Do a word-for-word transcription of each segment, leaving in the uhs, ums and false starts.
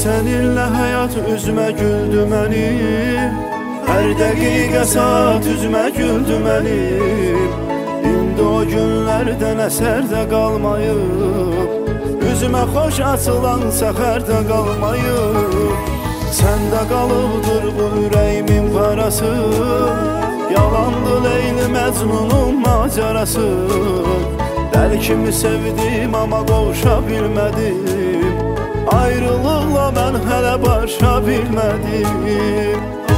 Səninlə həyat üzmə güldü mənim, hər dəqiqə saat üzmə güldü mənim. İndi o günlərdən əsər də qalmayıb, üzümə xoş açılan səxər də qalmayıb. Səndə qalıbdır bu ürəyimin parası, yalandı Leyli Məcnunun macerası. Dəli kimi sevdim amma qovuşa bilmədim, ayrılıqla mən hələ barışa bilmədim.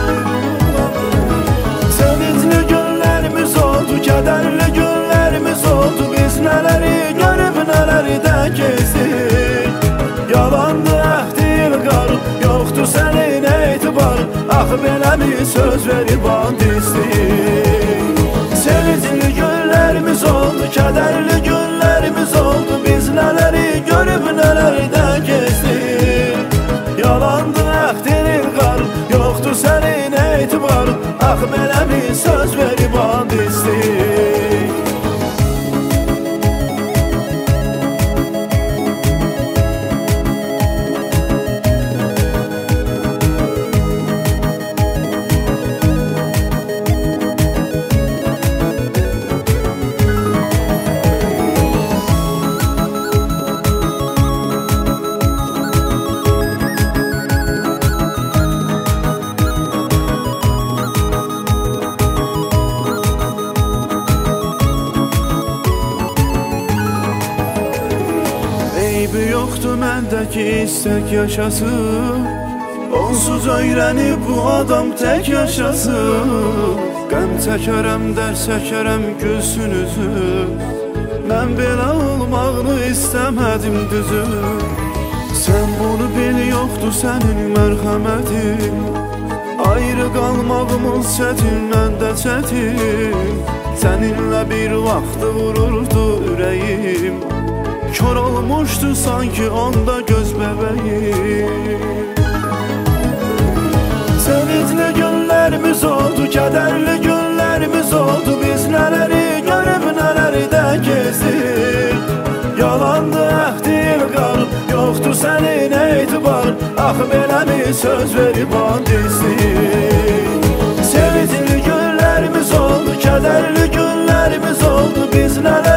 Sevincli günlərimiz oldu, kədərli günlərimiz oldu. Biz nələri görüb nələri də gezdik. Yalandı əhd ilqar, yoxdur sənin etibar. Axı belə mi söz verib and istik. Sevincli günlərimiz oldu, kədərli günlərimiz oldu. Biz nələri görüb nələri də gezdik. Yalandı əhd ilqar, yoxdur sənin etibar. Axı belə mi söz verib and istik. Eybi yoxdur məndəki istək yaşasın, onsuz öyrənib bu adam tək yaşasın. Qəm çəkərəm, dər çəkərəm gülsün üzüm, mən belə olmağını istəmədim düzüm. Sən bunu bil, yoxdur sənin mərhəmətin, ayrı qalmağımız çətin, məndə çətin. Səninlə bir vaxtı vururdu ürəyim, kör olmuşdu sanki onda göz bəbəyim. Sevincli günlərimiz oldu, kədərli günlərimiz oldu. Biz nələri görüb nələri də gezdik. Yalandı əhd ilqar, yoxdur sənin etibar. Axı belə mi söz verib and istik. Sevincli günlərimiz oldu, kədərli günlərimiz oldu. Biz nələri